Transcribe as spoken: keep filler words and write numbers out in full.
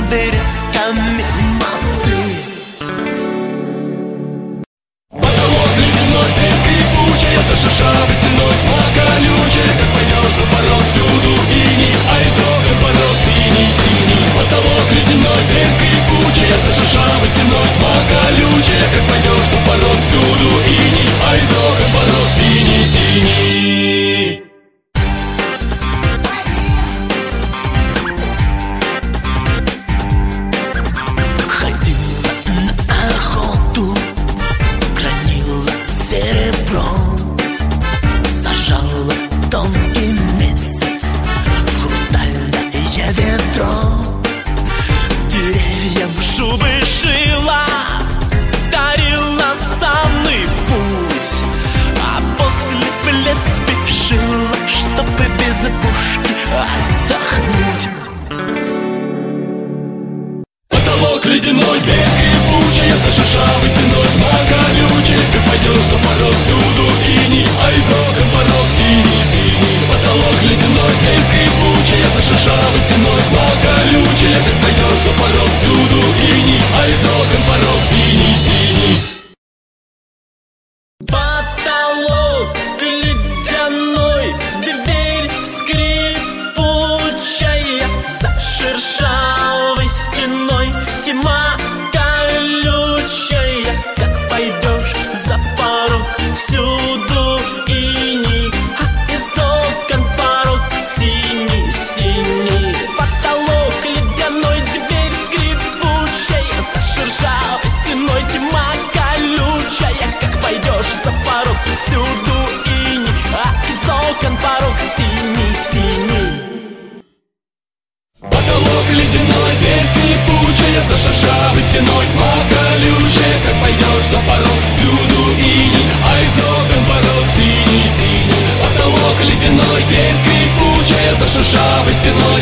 берегами мосты. Потолок ледяной, ты скрипучий, за шершавой стеной тьма колючая. Как пойдешь за порог, всюду иней, а из окон порог синий-синий. Потолок ледяной, ты скрипучий, за шершавой стеной тьма колючая. Как пойдешь за порог, всюду иней, а из окон порог синий-синий. Потолок ледяной, дверь скрипучая, за шершавой стеной тьма колючая. Как пойдешь за порог, всюду иней, а из окон порог синий-синий. Потолок ледяной, дверь скрипучая, за шершавой стеной тьма колючая. Как пойдешь за порог, всюду иней, а из окон порог синий-синий. Потолок ледяной, дверь скрипучая, за шершавой стеной тьма колючая. Как пойдешь за порог, всюду иней, а из окон порог синий-синий. Потолок ледяной, дверь скрипучая, за шершавой стеной тьма колючая. Как пойдешь за порог, всюду иней, а из окон порог синий-синий. Потолок ледяной, дверь скрипучая, за шершавой стеной тьма колючая. Как пойдешь за порог, всюду иней, а из окон порог синий-синий. Потолок ледяной, дверь скрипучая, за шершавой стеной